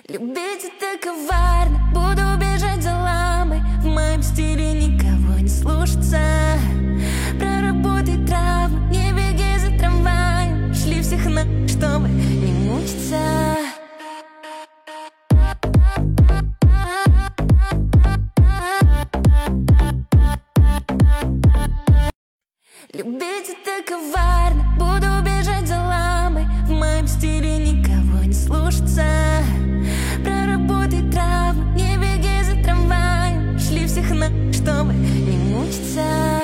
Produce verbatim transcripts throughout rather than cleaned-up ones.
Любить это коварно, буду бежать за ламой. В моем стиле никого не слушаться. Проработай травму, не беги за трамваем. Шли всех на, чтобы не мучиться. Любить это коварно, буду бежать за ламой. В моем стиле никого не слушаться. Проработай травму, не беги за трамваем. Шли всех на, чтобы не мучиться.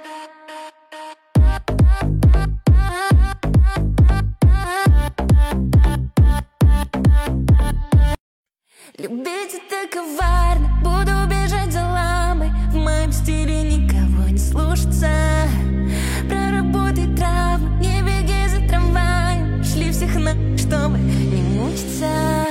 Любить это коварно, буду бежать за ламой. В моем стиле никого не слушаться. Проработай травму, не беги за трамваем. Шли всех на, чтобы не мучиться.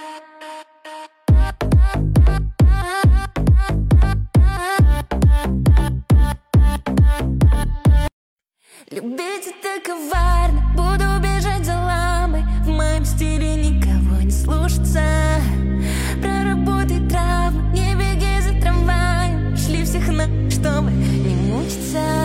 Любить это коварно, буду бежать за ламой. В моем стиле никого не слушаться. Проработай травму, не беги за трамваем. Шли всех на, чтобы не мучиться.